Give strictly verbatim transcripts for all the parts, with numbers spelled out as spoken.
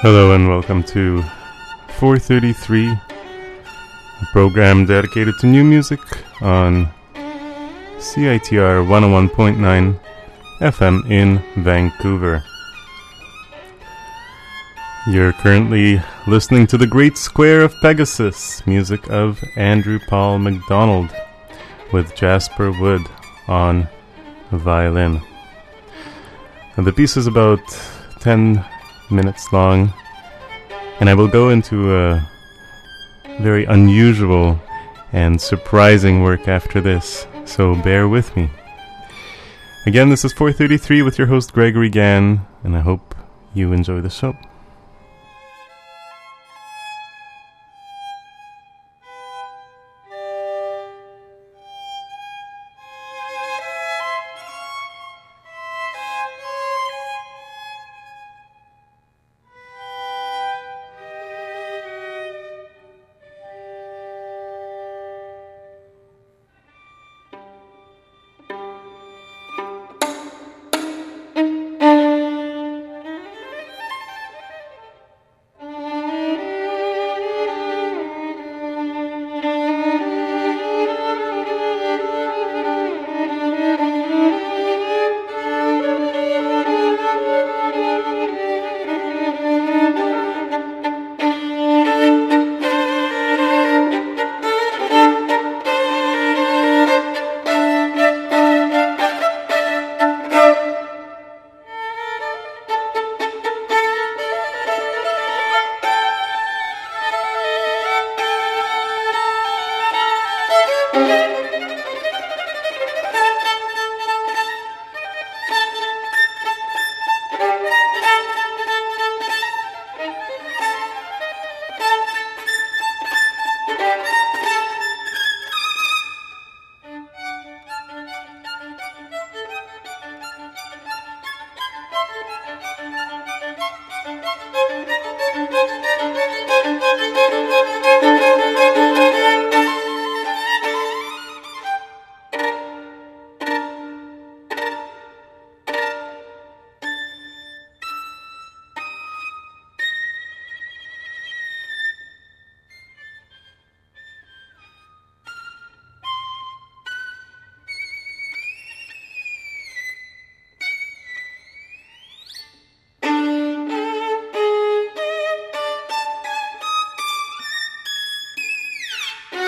Hello and welcome to four thirty-three, a program dedicated to new music on C I T R one oh one point nine F M in Vancouver. You're currently listening to The Great Square of Pegasus, music of Andrew Paul MacDonald, with Jasper Wood on violin. And the piece is about ten minutes long, and I will go into a very unusual and surprising work after this, so bear with me. Again, this is four thirty-three with your host Gregory Gann, and I hope you enjoy the show. Thank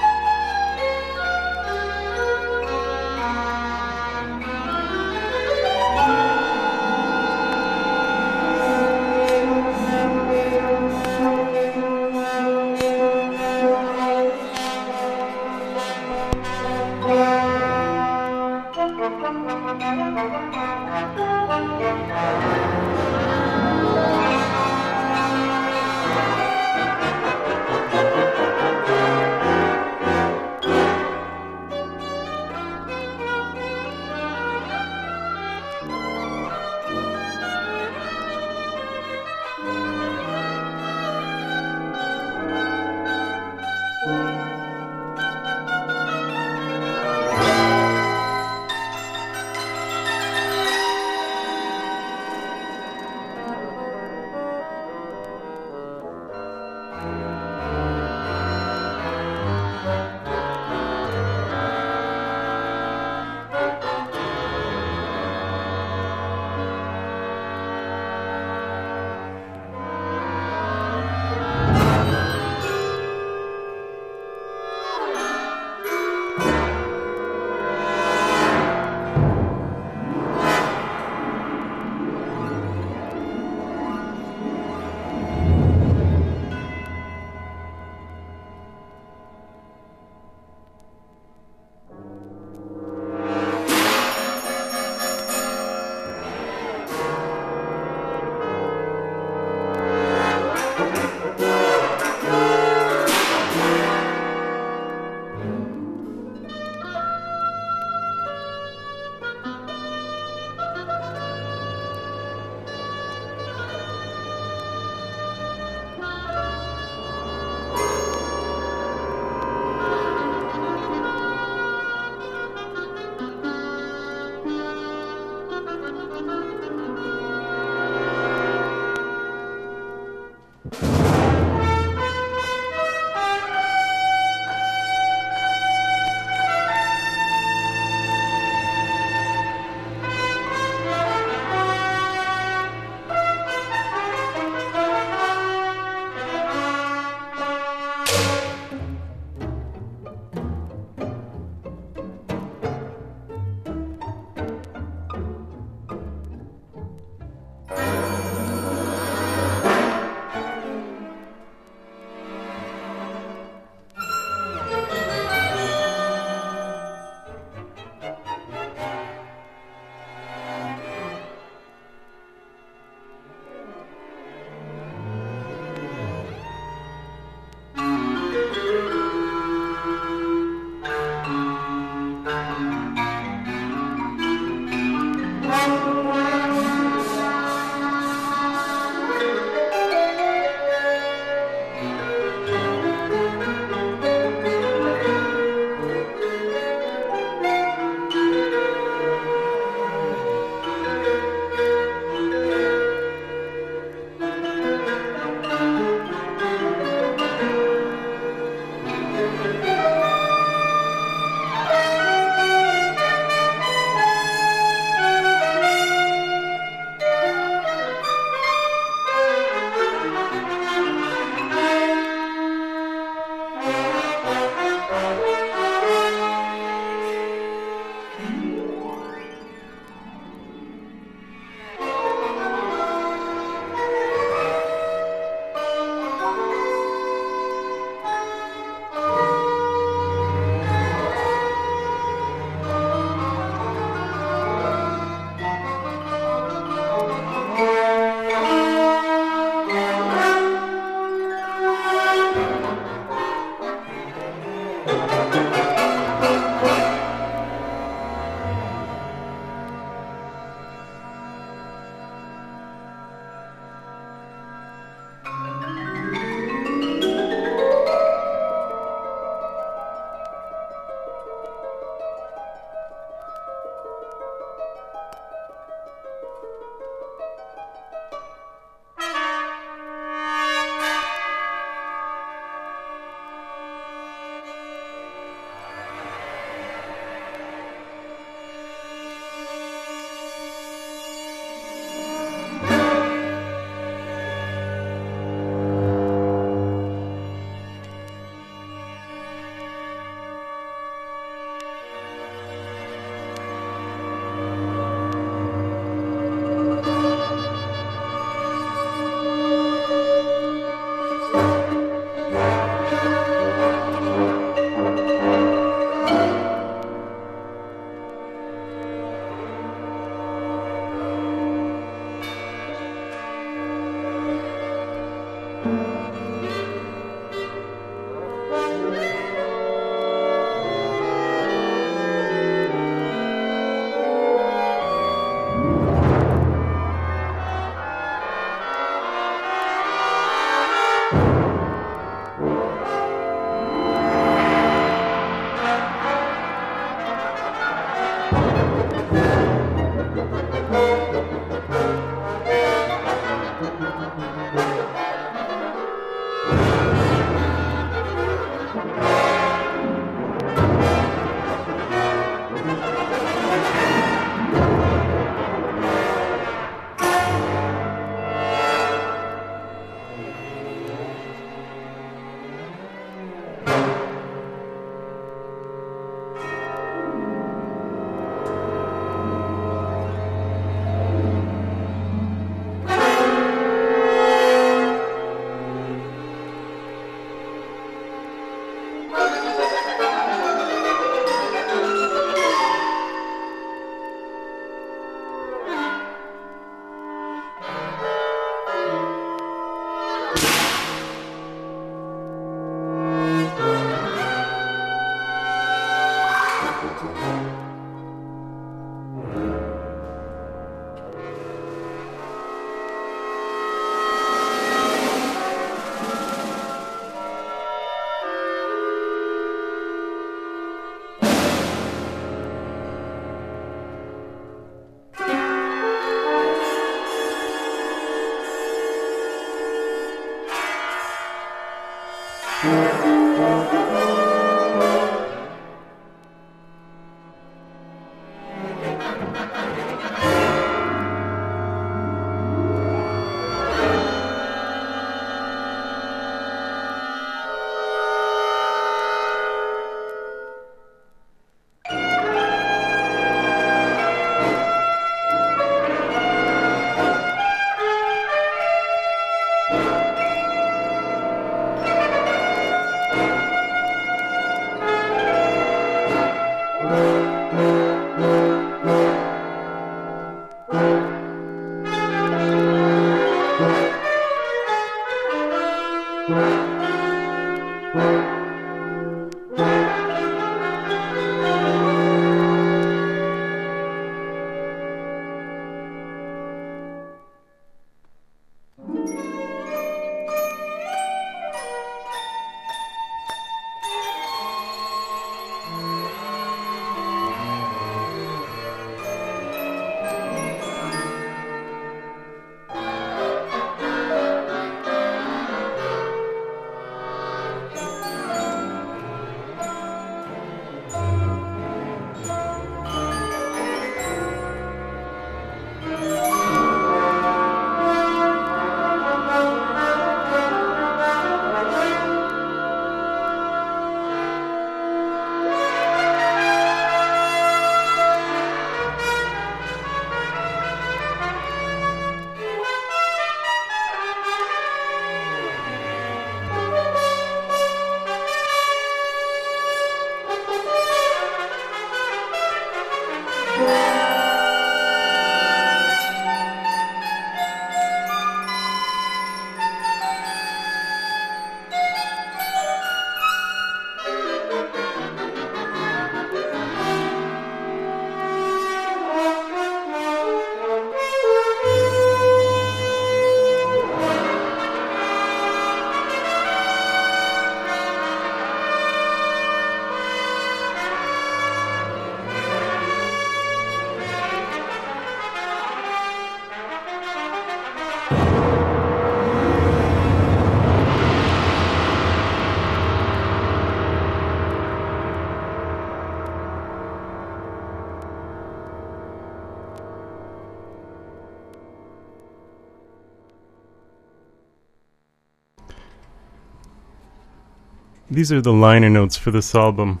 These are the liner notes for this album.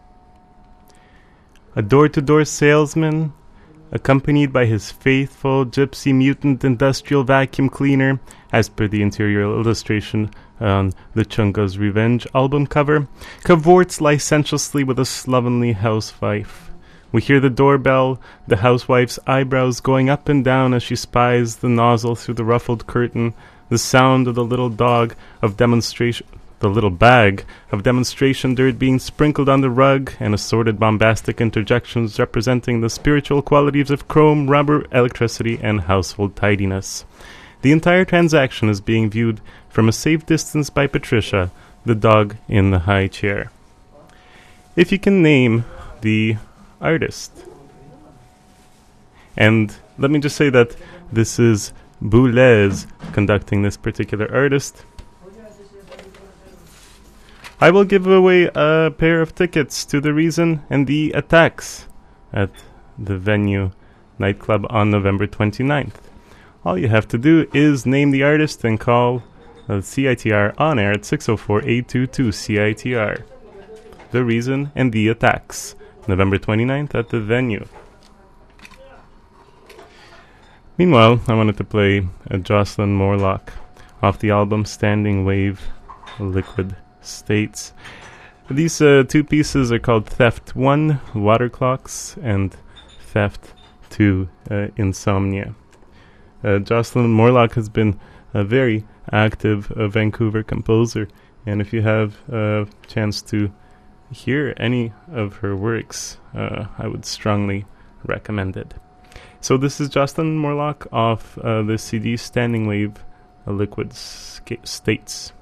A door-to-door salesman, accompanied by his faithful gypsy mutant industrial vacuum cleaner, as per the interior illustration on the Chunga's Revenge album cover, cavorts licentiously with a slovenly housewife. We hear the doorbell, the housewife's eyebrows going up and down as she spies the nozzle through the ruffled curtain, the sound of the little dog of demonstration... the little bag of demonstration dirt being sprinkled on the rug, and assorted bombastic interjections representing the spiritual qualities of chrome, rubber, electricity, and household tidiness. The entire transaction is being viewed from a safe distance by Patricia, the dog in the high chair. If you can name the artist. And let me just say that this is Boulez conducting this particular artist. I will give away a pair of tickets to The Reason and the Attacks at the Venue nightclub on November twenty-ninth. All you have to do is name the artist and call uh, C I T R on air at six oh four, eight two two, C I T R. The Reason and the Attacks, November twenty-ninth at the Venue. Meanwhile, I wanted to play a Jocelyn Morlock off the album Standing Wave Liquid States. These uh, two pieces are called Theft one, Water Clocks, and Theft two, uh, Insomnia. Uh, Jocelyn Morlock has been a very active uh, Vancouver composer, and if you have a chance to hear any of her works, uh, I would strongly recommend it. So this is Jocelyn Morlock off uh, the C D Standing Wave uh, Liquid Sca- States.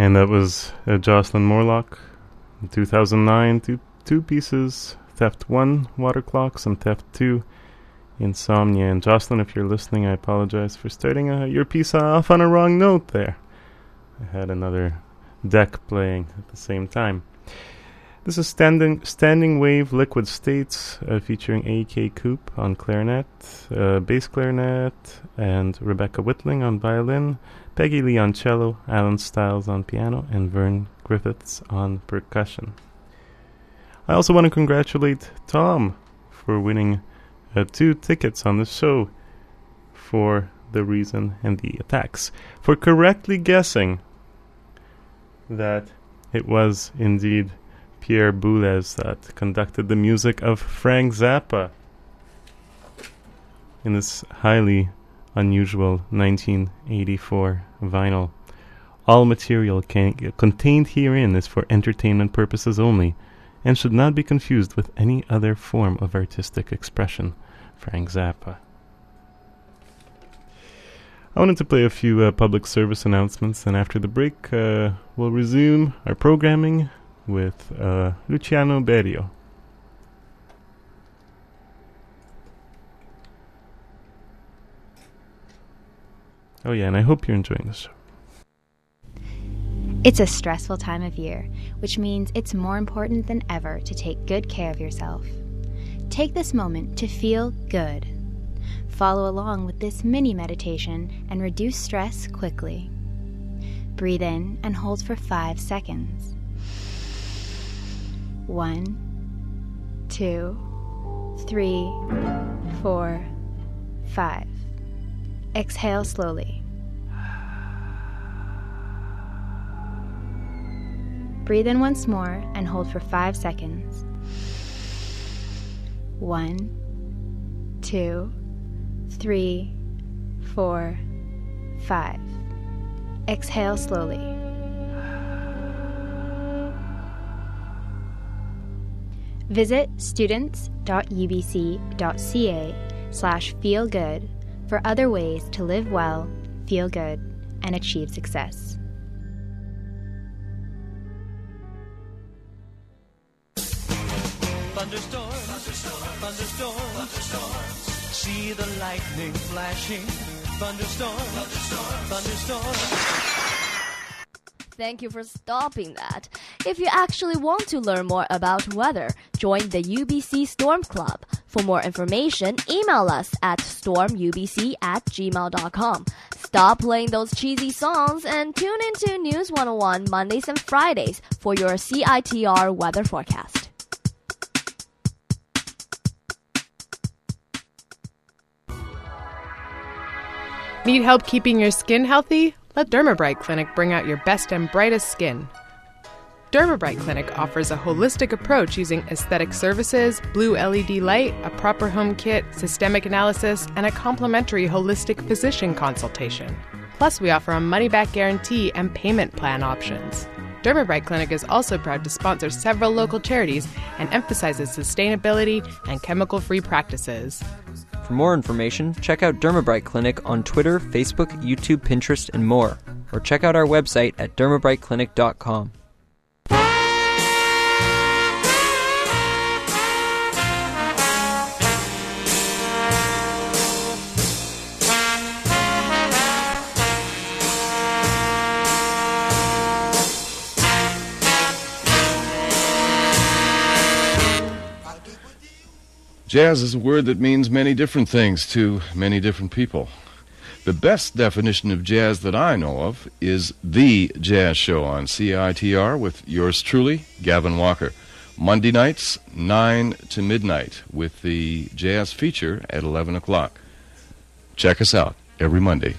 And that was uh, Jocelyn Morlock in two thousand nine. Two, two pieces, Theft one, Water Clocks, and Theft two, Insomnia. And Jocelyn, if you're listening, I apologize for starting uh, your piece off on a wrong note there. I had another deck playing at the same time. This is Standing Standing Wave Liquid States, uh, featuring A K Coop on clarinet, uh, bass clarinet, and Rebecca Whitling on violin, Peggy Lee on cello, Alan Stiles on piano, and Vern Griffiths on percussion. I also want to congratulate Tom for winning uh, two tickets on the show for The Reason and the Attacks, for correctly guessing that it was indeed Pierre Boulez that conducted the music of Frank Zappa in this highly unusual nineteen eighty-four vinyl. All material can, contained herein is for entertainment purposes only and should not be confused with any other form of artistic expression. Frank Zappa. I wanted to play a few uh, public service announcements, and after the break, uh, we'll resume our programming with uh, Luciano Berio. Oh yeah, and I hope you're enjoying the show. It's a stressful time of year, which means it's more important than ever to take good care of yourself. Take this moment to feel good. Follow along with this mini meditation and reduce stress quickly. Breathe in and hold for five seconds. One, two, three, four, five. Exhale slowly. Breathe in once more and hold for five seconds. One, two, three, four, five. Exhale slowly. Visit students.ubc.ca slash feel good for other ways to live well, feel good, and achieve success. Thunderstorm, thunderstorm, thunderstorm, thunderstorm. See the lightning flashing. Thunderstorm, thunderstorm, thunderstorm. Thank you for stopping that. If you actually want to learn more about weather, join the U B C Storm Club. For more information, email us at stormubc at gmail dot com. Stop playing those cheesy songs and tune into News one oh one Mondays and Fridays for your C I T R weather forecast. Need help keeping your skin healthy? Let Dermabright Clinic bring out your best and brightest skin. Dermabright Clinic offers a holistic approach using aesthetic services, blue L E D light, a proper home kit, systemic analysis, and a complimentary holistic physician consultation. Plus, we offer a money-back guarantee and payment plan options. Dermabright Clinic is also proud to sponsor several local charities and emphasizes sustainability and chemical-free practices. For more information, check out Dermabright Clinic on Twitter, Facebook, YouTube, Pinterest, and more. Or check out our website at dermabright clinic dot com. Jazz is a word that means many different things to many different people. The best definition of jazz that I know of is The Jazz Show on C I T R with yours truly, Gavin Walker. Monday nights, nine to midnight, with the jazz feature at eleven o'clock. Check us out every Monday.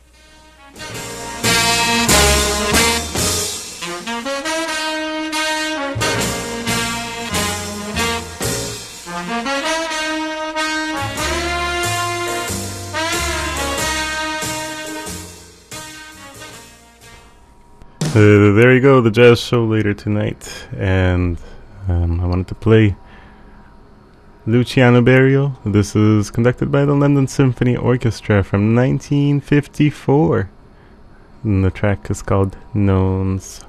Uh, there you go, the jazz show later tonight, and um, I wanted to play Luciano Berio. This is conducted by the London Symphony Orchestra from nineteen fifty-four. and the track is called Knowns.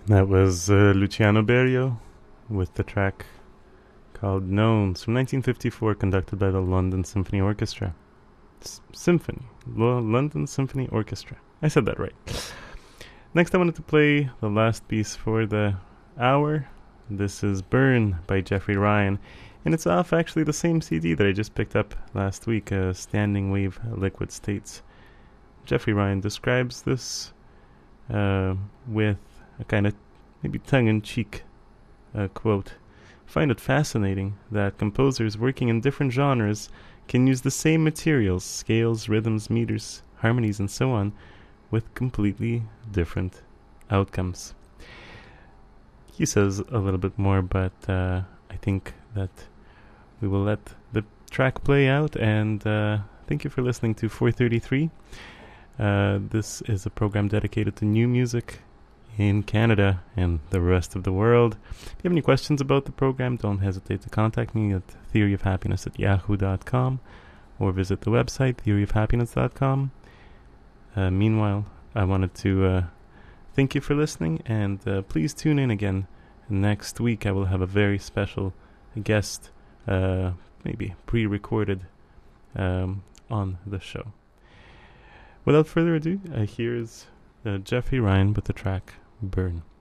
That was uh, Luciano Berio with the track called Knowns from nineteen fifty-four, conducted by the London Symphony Orchestra. S- Symphony. L- London Symphony Orchestra. I said that right. Next, I wanted to play the last piece for the hour. This is Burn by Jeffrey Ryan, and it's off actually the same C D that I just picked up last week, uh, Standing Wave Liquid States. Jeffrey Ryan describes this uh, with a kind of maybe tongue-in-cheek uh, quote. Find it fascinating that composers working in different genres can use the same materials, scales, rhythms, meters, harmonies, and so on, with completely different outcomes. He says a little bit more, but uh, I think that we will let the track play out, and uh, thank you for listening to four thirty-three. Uh, this is a program dedicated to new music in Canada and the rest of the world. If you have any questions about the program, don't hesitate to contact me at theory of happiness at yahoo dot com or visit the website theory of happiness dot com. Uh, meanwhile, I wanted to uh, thank you for listening, and uh, please tune in again. Next week I will have a very special guest, uh, maybe pre-recorded, um, on the show. Without further ado, uh, here's uh, Jeffrey Ryan with the track Burn.